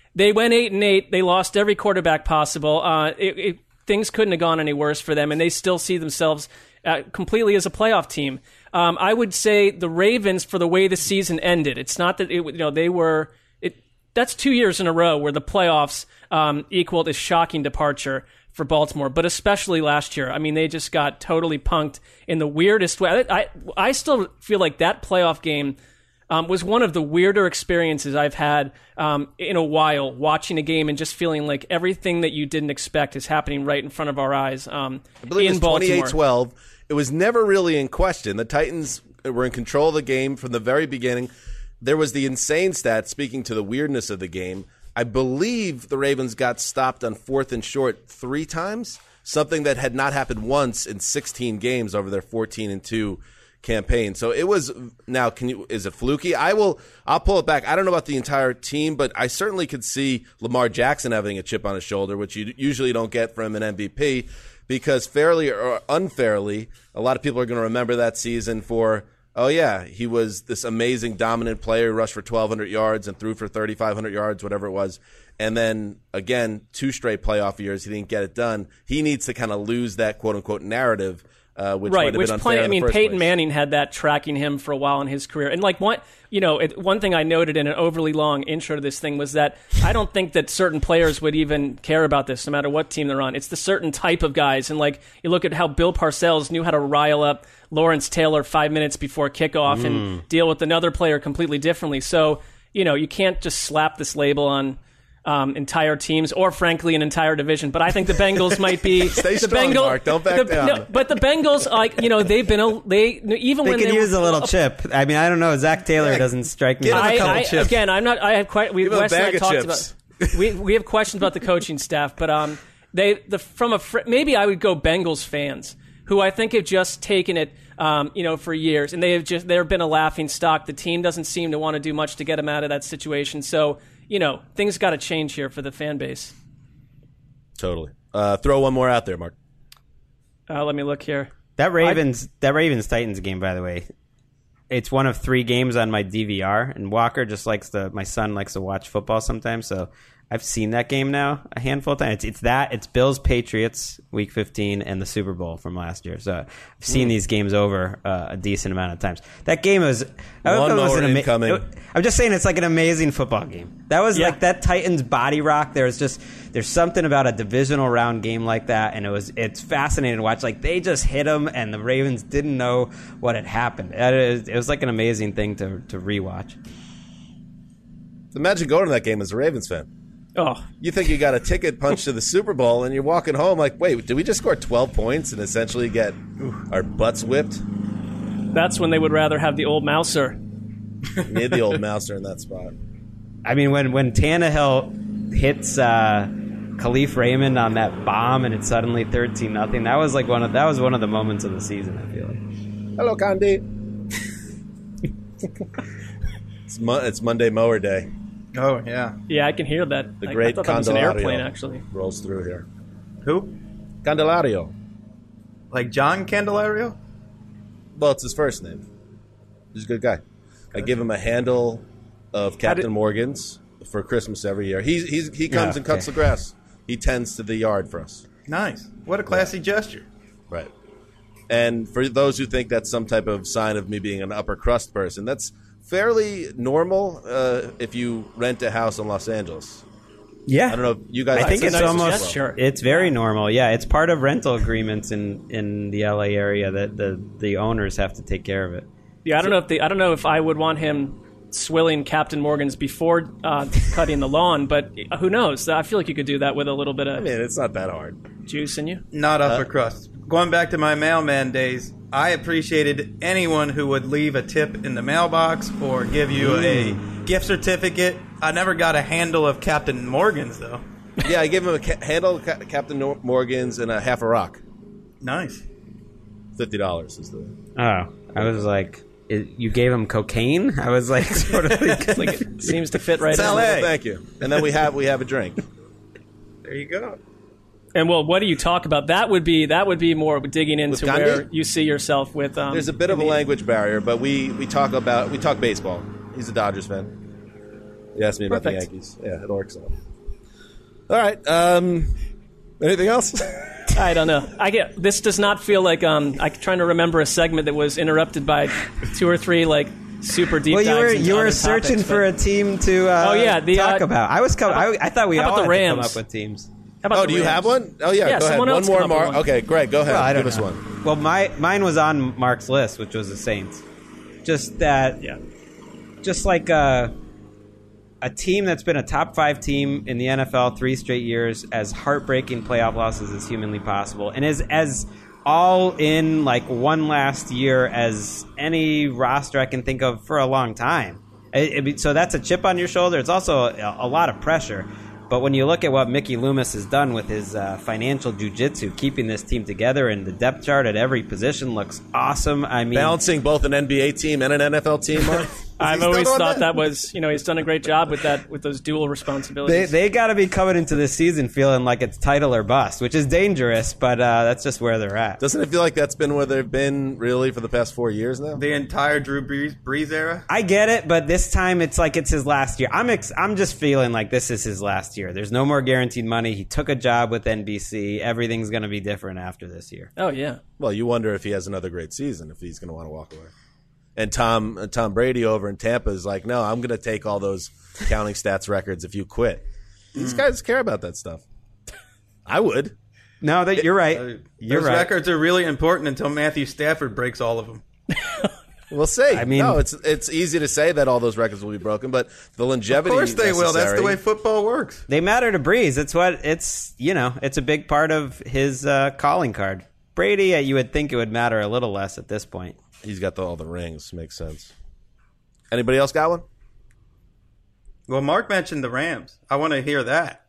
they went eight and eight. They lost every quarterback possible. Uh, it, it, things couldn't have gone any worse for them, and they still see themselves uh, completely as a playoff team. Um, I would say the Ravens, for the way the season ended, it's not that it, you know they were. It that's two years in a row where the playoffs um, equaled a shocking departure for Baltimore, but especially last year. I mean, they just got totally punked in the weirdest way. I I, I still feel like that playoff game um, was one of the weirder experiences I've had um, in a while, watching a game and just feeling like everything that you didn't expect is happening right in front of our eyes. Um, I believe in it was twenty-eight Baltimore. twelve. It was never really in question. The Titans were in control of the game from the very beginning. There was the insane stat, speaking to the weirdness of the game. I believe the Ravens got stopped on fourth and short three times, something that had not happened once in sixteen games over their fourteen and two campaign. So it was now. Can you? Is it fluky? I will. I'll pull it back. I don't know about the entire team, but I certainly could see Lamar Jackson having a chip on his shoulder, which you usually don't get from an M V P, because fairly or unfairly, a lot of people are going to remember that season for. Oh, yeah, he was this amazing, dominant player who rushed for twelve hundred yards and threw for thirty-five hundred yards, whatever it was. And then, again, two straight playoff years, he didn't get it done. He needs to kind of lose that quote-unquote narrative, uh, which right, might have which been unfair play, in I the mean, first Peyton place. Manning had that tracking him for a while in his career. And, like, one, you know, it, one thing I noted in an overly long intro to this thing was that I don't think that certain players would even care about this, no matter what team they're on. It's the certain type of guys. And, like, you look at how Bill Parcells knew how to rile up Lawrence Taylor five minutes before kickoff Mm. and deal with another player completely differently. So, you know, you can't just slap this label on um, entire teams or, frankly, an entire division. But I think the Bengals might be Stay the strong, Bengals. Mark. Don't back the, down. No, but the Bengals, like you know, they've been a, they even They when could they use were, a little chip. I mean, I don't know. Zach Taylor Yeah, doesn't strike me. give him a I, couple I, chips. Again, I'm not. I have quite. We Give him a Wes and I bag of talked chips. about. We we have questions about the coaching staff, but um, they the from a fr- maybe I would go Bengals fans who I think have just taken it. Um, you know, for years, and they have just they've been a laughing stock. The team doesn't seem to want to do much to get them out of that situation. So, you know, things got to change here for the fan base. Totally. Uh, throw one more out there, Mark. Uh, let me look here. That Ravens, that Ravens Titans game, by the way, it's one of three games on my D V R, and Walker just likes to. My son likes to watch football sometimes, so I've seen that game now a handful of times. It's, it's that, it's Bills Patriots Week fifteen and the Super Bowl from last year. So I've seen Mm. these games over uh, a decent amount of times. That game was. I One thought it was more an ama- incoming. it- I'm just saying it's like an amazing football game. That was Yeah. like that Titans body rock. There's just there's something about a divisional round game like that, and it was it's fascinating to watch. Like they just hit them, and the Ravens didn't know what had happened. It was, it was like an amazing thing to to rewatch. Imagine going to that game as a Ravens fan. Oh, You think you got a ticket punched to the Super Bowl, and you're walking home like, wait, did we just score twelve points and essentially get our butts whipped? that's when they would rather have the old Mouser. Need the old Mouser in that spot. I mean, when when Tannehill hits uh, Khalif Raymond on that bomb, and it's suddenly thirteen nothing. That was like one of that was one of the moments of the season. I feel like. Hello, Candy. it's, Mo- it's Monday Mower Day. Oh, yeah. Yeah, I can hear that. The I, great I thought that was an Candelario airplane, actually. rolls through here. Who? Candelario. Like John Candelario? Well, it's his first name. He's a good guy. I give him a handle of Captain did- Morgan's for Christmas every year. He's, he's, he comes Yeah, and cuts okay. the grass. He tends to the yard for us. Nice. What a classy gesture. Right. And for those who think that's some type of sign of me being an upper crust person, that's fairly normal uh, if you rent a house in Los Angeles. Yeah, I don't know if you guys. I think That's it's a nice almost gesture. it's very normal. Yeah, it's part of rental agreements in, in the L A area that the, the owners have to take care of it. Yeah, I don't know if the I don't know if I would want him swilling Captain Morgan's before uh, cutting the lawn, but who knows? I feel like you could do that with a little bit of I mean, it's not that hard. juice in you. Not upper crust. Going back to my mailman days, I appreciated anyone who would leave a tip in the mailbox or give you a gift certificate. I never got a handle of Captain Morgan's, though. Yeah, I gave him a ca- handle of Ca- Captain Nor- Morgan's and a half a rock. Nice. Fifty dollars is the. Oh, I was like, it, you gave him cocaine? I was like, sort of thinking, Like it seems to fit right It's in. L A. Well, thank you. And then we have we have a drink. There you go. And well, what do you talk about? That would be that would be more digging into Gandhi? where you see yourself with. Um, There's a bit of a language barrier, but we, we talk about we talk baseball. He's a Dodgers fan. You asked me about Perfect. the Yankees. Yeah, it works out. All right. Um, anything else? I don't know. I get this does not feel like um. I'm trying to remember a segment that was interrupted by two or three like super deep. Well, you dives were into you were other searching topics, for but- a team to uh, Oh, yeah, the, talk uh, about. I was com- how I, about- I thought we how all about had the to come Rams? up with teams. How about Oh, the do you Rams? have one? Oh, yeah. Yeah, go ahead. someone One else more, come up with Mark. one. Okay, Greg, go ahead. Well, I don't Give us know. one. Well, my mine was on Mark's list, which was the Saints. Just that, Yeah. just like a, a team that's been a top five team in the N F L three straight years, as heartbreaking playoff losses as humanly possible, and as as all in like one last year as any roster I can think of for a long time. It, it, so that's a chip on your shoulder. It's also a, a lot of pressure. But when you look at what Mickey Loomis has done with his uh, financial jujitsu, keeping this team together, and the depth chart at every position looks awesome. I mean, Balancing both an N B A team and an N F L team, Mark? I've always thought that was, you know, he's done a great job with that, with those dual They responsibilities. they got to be coming into this season feeling like it's title or bust, which is dangerous, but uh, that's just where they're at. Doesn't it feel like that's been where they've been really for the past four years now? The entire Drew Brees, Brees era. I get it, but this time it's like it's his last year. I'm ex- I'm just feeling like this is his last year. There's no more guaranteed money. He took a job with N B C. Everything's going to be different after this year. oh yeah. Well, you wonder if he has another great season, if he's going to want to walk away. And Tom uh, Tom Brady over in Tampa is like, no, I'm going to take all those counting stats records if you quit. These guys care about that stuff. I would. No, that you're right. Uh, You're Those right. records are really important until Matthew Stafford breaks all of them. We'll see. I mean- no, it's it's easy to say that all those records will be broken, but the Of longevity. course they will. That's the necessary- way football works. They matter to Breeze. It's what it's. You know, it's a big part of his uh, calling card. Brady, uh, you would think it would matter a little less at this point. He's got the, all the rings. Makes sense. Anybody else got one? Well, Mark mentioned the Rams. I want to hear that.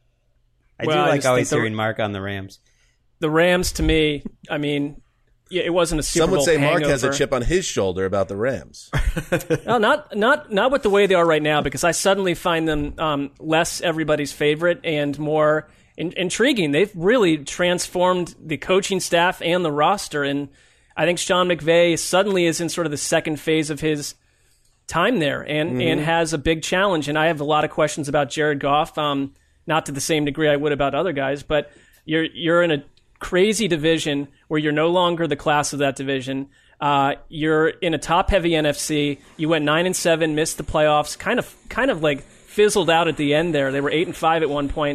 I Well, do I like just always think the- hearing Mark on the Rams. The Rams, to me, I mean, yeah, it wasn't a Super Some would Bowl say Mark has a hangover. chip on his shoulder about the Rams. No, not not not with the way they are right now, because I suddenly find them um, less everybody's favorite and more in- intriguing. They've really transformed the coaching staff and the roster, and I think Sean McVay suddenly is in sort of the second phase of his time there, and and has a big challenge. And I have a lot of questions about Jared Goff, um, not to the same degree I would about other guys, but you're you're in a crazy division where you're no longer the class of that division. Uh, you're in a top-heavy N F C. You went nine and seven, missed the playoffs, kind of, kind of like fizzled out at the end there. They were eight and five at one point.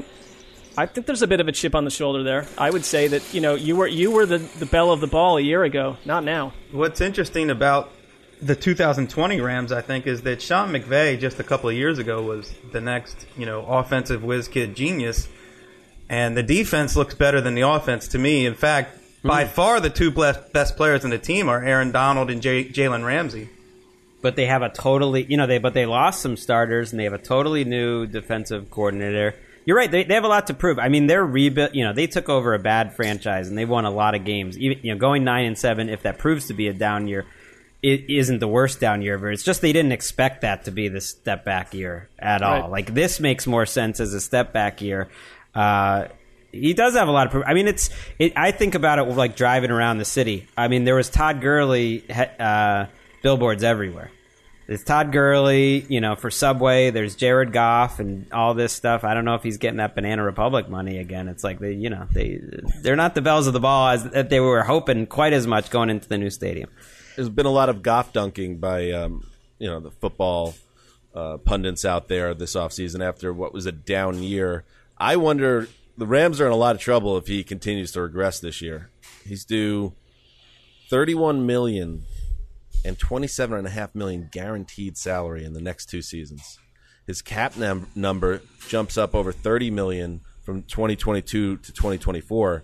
I think there's a bit of a chip on the shoulder there. I would say that you know you were you were the, the belle of the ball a year ago, not now. What's interesting about the two thousand twenty Rams, I think, is that Sean McVay just a couple of years ago was the next, you know, offensive whiz kid genius, and the defense looks better than the offense to me. In fact, by far the two best best players in the team are Aaron Donald and J- Jalen Ramsey. But they have a totally, you know, they but they lost some starters and they have a totally new defensive coordinator. You're right; they they have a lot to prove. I mean, they're rebuilt. You know, they took over a bad franchise and they won a lot of games. Even, you know, going nine and seven, if that proves to be a down year, it isn't the worst down year ever. It's just they didn't expect that to be the step back year at all. Right. Like this makes more sense as a step back year. Uh, he does have a lot of proof. I mean, it's. It, I think about it like driving around the city. I mean, there was Todd Gurley uh, billboards everywhere. There's Todd Gurley, you know, for Subway. There's Jared Goff and all this stuff. I don't know if he's getting that Banana Republic money again. It's like they, you know, they they're not the bells of the ball as that they were hoping quite as much going into the new stadium. There's been a lot of Goff dunking by, um, you know, the football uh, pundits out there this offseason after what was a down year. I wonder, the Rams are in a lot of trouble if he continues to regress this year. He's due thirty-one million dollars and twenty-seven point five million dollars guaranteed salary in the next two seasons. His cap num- number jumps up over thirty million dollars from twenty twenty-two to twenty twenty-four.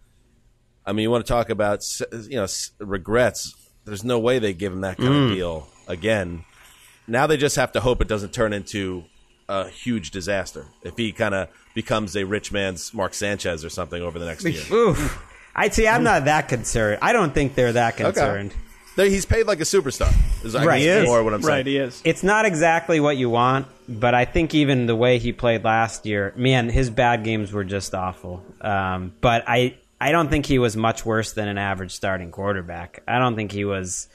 I mean, you want to talk about, you know, regrets. There's no way they give him that kind Mm. of deal again. Now they just have to hope it doesn't turn into a huge disaster if he kind of becomes a rich man's Mark Sanchez or something over the next year. Oof. I'd say I'm not that concerned. I don't think they're that concerned. There- He's paid like a superstar. Is, I Right, guess, he is. more what I'm saying. Right, he is. It's not exactly what you want, but I think even the way he played last year, man, his bad games were just awful. Um, but I, I don't think he was much worse than an average starting quarterback. I don't think he was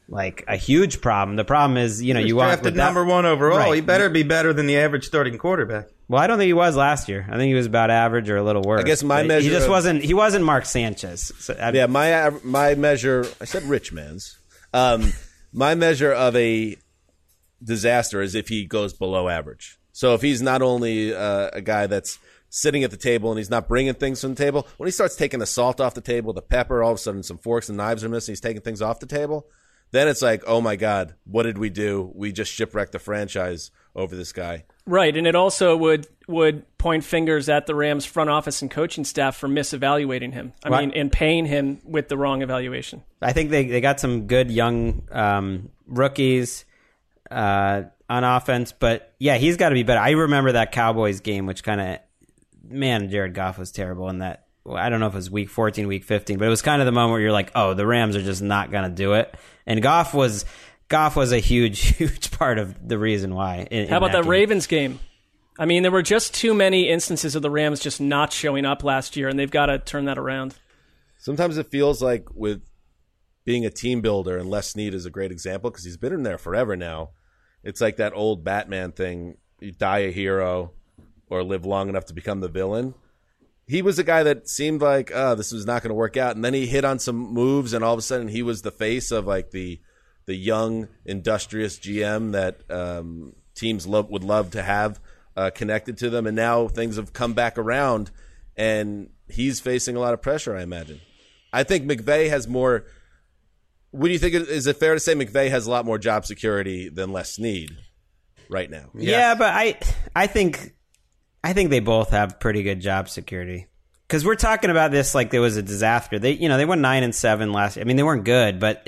like a huge problem. The problem is, you know, He was you want drafted with that- number one overall. Right. He better be better than the average starting quarterback. Well, I don't think he was last year. I think he was about average or a little worse. I guess my But measure he just of- wasn't. He wasn't Mark Sanchez. So I, Yeah, my av- my measure. I said rich man's. Um, my measure of a disaster is if he goes below average. So if he's not only uh, a guy that's sitting at the table and he's not bringing things from the table, when he starts taking the salt off the table, the pepper, all of a sudden some forks and knives are missing, he's taking things off the table, then it's like, oh my God, what did we do? We just shipwrecked the franchise over this guy. Right, and it also would would point fingers at the Rams front office and coaching staff for misevaluating him. I What? mean, and paying him with the wrong evaluation. I think they, they got some good young um, rookies uh, on offense, but yeah, he's got to be better. I remember that Cowboys game, which kind of, man, Jared Goff was terrible in that. Well, I don't know if it was week fourteen, week fifteen, but it was kind of the moment where you're like, oh, the Rams are just not going to do it. And Goff was Goff was a huge, huge part of the reason why. In, How in about that game. Ravens game? I mean, there were just too many instances of the Rams just not showing up last year, and they've got to turn that around. Sometimes it feels like with being a team builder, and Les Snead is a great example because he's been in there forever now. It's like that old Batman thing. You die a hero or live long enough to become the villain. He was a guy that seemed like, oh, this was not going to work out. And then he hit on some moves, and all of a sudden he was the face of like the the young, industrious G M that um, teams love, would love to have uh, connected to them. And now things have come back around, and he's facing a lot of pressure, I imagine. I think McVay has more – what do you think? Is it fair to say McVay has a lot more job security than Les Snead right now? Yeah, but I I think I think they both have pretty good job security. Because we're talking about this like there was a disaster. They you know they won nine and seven last. I mean they weren't good, but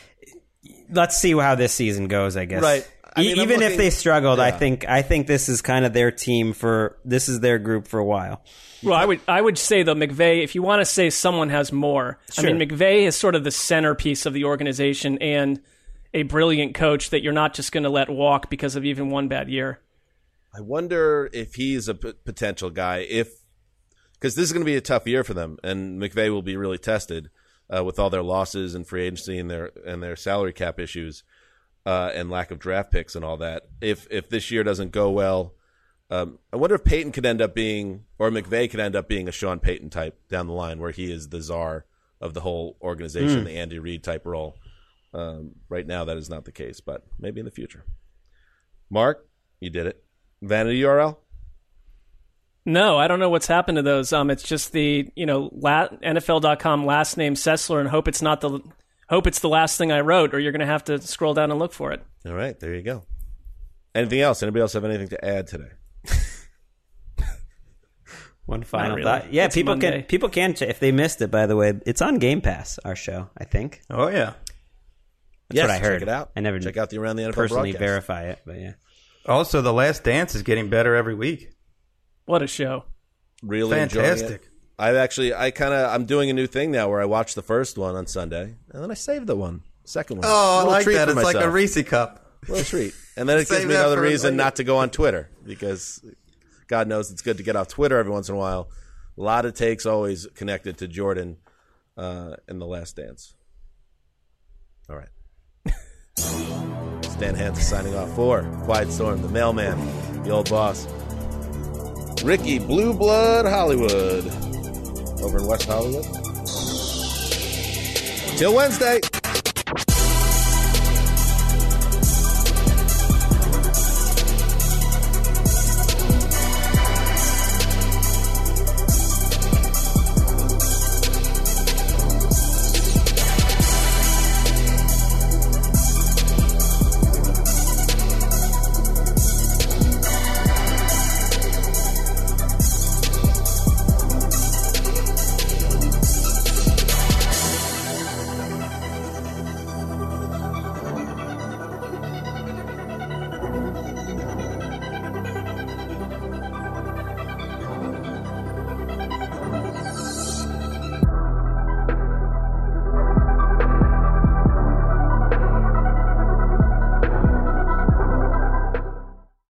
let's see how this season goes. I guess Right. I E- mean, I'm even if looking- they struggled, I yeah. think I think this is kind of their team for this is their group for a while. Well, I would I would say though McVay, if you want to say someone has more, Sure. I mean McVay is sort of the centerpiece of the organization and a brilliant coach that you're not just going to let walk because of even one bad year. I wonder if he's a p- potential guy. If because this is going to be a tough year for them, and McVay will be really tested uh, with all their losses and free agency and their and their salary cap issues uh, and lack of draft picks and all that. If if this year doesn't go well, um, I wonder if Peyton could end up being, or McVay could end up being a Sean Payton type down the line, where he is the czar of the whole organization, Mm. the Andy Reid type role. Um, right now, that is not the case, but maybe in the future. Mark, you did it. Vanity U R L? No, I don't know what's happened to those. Um, it's just the you know la- N F L dot com last name Sessler, and hope it's not the hope it's the last thing I wrote, or you're going to have to scroll down and look for it. All right, there you go. Anything else? Anybody else have anything to add today? One final really. thought. Yeah, It's people Monday. can people can ch- if they missed it. By the way, it's on Game Pass. Our show, I think. Oh, yeah. That's Yes, what I heard. Check it out. I never check out the Around the N F L personally broadcast. verify it, but yeah. Also, The Last Dance is getting better every week. What a show! Really enjoying Fantastic. it. I've actually, I kind of, I'm doing a new thing now where I watch the first one on Sunday, and then I save the one, second one. Oh, I Little like treat that. for It's like a myself. Reese cup. Little treat. And then it Save gives me that another for reason later. not to go on Twitter, because God knows it's good to get off Twitter every once in a while. A lot of takes always connected to Jordan uh, in The Last Dance. All right. Stan Hansen signing off for Quiet Storm, the mailman, the old boss. Ricky Blue Blood Hollywood over in West Hollywood. Till Wednesday.